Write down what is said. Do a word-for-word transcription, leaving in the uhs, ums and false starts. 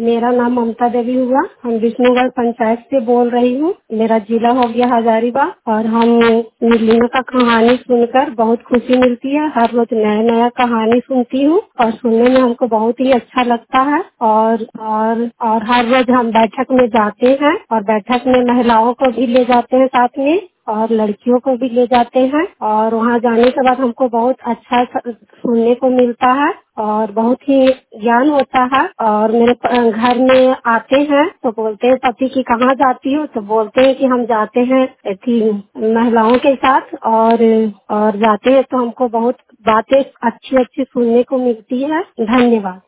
मेरा नाम ममता देवी हुआ। हम विष्णुगढ़ पंचायत से बोल रही हूँ। मेरा जिला हो गया हजारीबाग और हम नीलिमा का कहानी सुनकर बहुत खुशी मिलती है। हर रोज नया नया कहानी सुनती हूँ और सुनने में हमको बहुत ही अच्छा लगता है। और और और हर रोज हम बैठक में जाते हैं और बैठक में महिलाओं को भी ले जाते हैं साथ में और लड़कियों को भी ले जाते हैं और वहाँ जाने के बाद हमको बहुत अच्छा सुनने को मिलता है और बहुत ही ज्ञान होता है। और मेरे प- घर में आते हैं तो बोलते हैं पति की कहाँ जाती हो, तो बोलते हैं कि हम जाते हैं ऐसी महिलाओं के साथ और और जाते हैं तो हमको बहुत बातें अच्छी अच्छी सुनने को मिलती है। धन्यवाद।